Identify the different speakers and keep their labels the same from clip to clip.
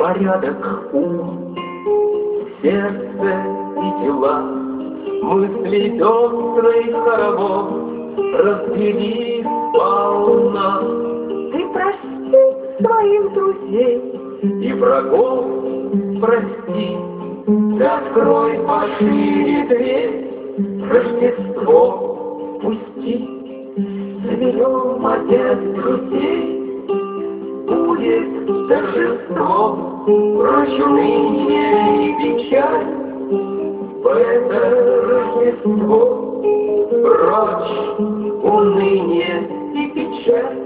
Speaker 1: порядок ум, сердце и дела, мысли пестрый хоровод разбери сполна.
Speaker 2: Ты прости своих друзей
Speaker 1: И врагов прости, ты открой пошире дверь, Рождество пусти. Соберем опять друзей, будет торжество, прочь уныние и печаль. В это Рождество прочь уныние и печаль.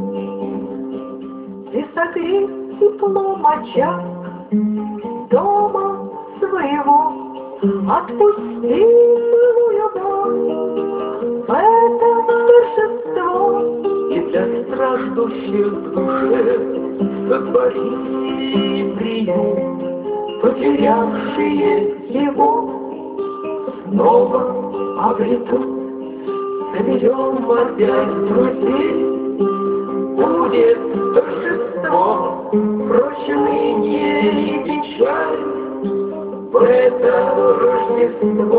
Speaker 2: Ты согрей теплом очаг дома своего, отпусти былую боль в это торжество.
Speaker 1: И для страждущих в душе сотвори приют, потерявшие его снова обретут. Соберем опять друзей, будет торжество, прочь уныние и печаль. В это Рождество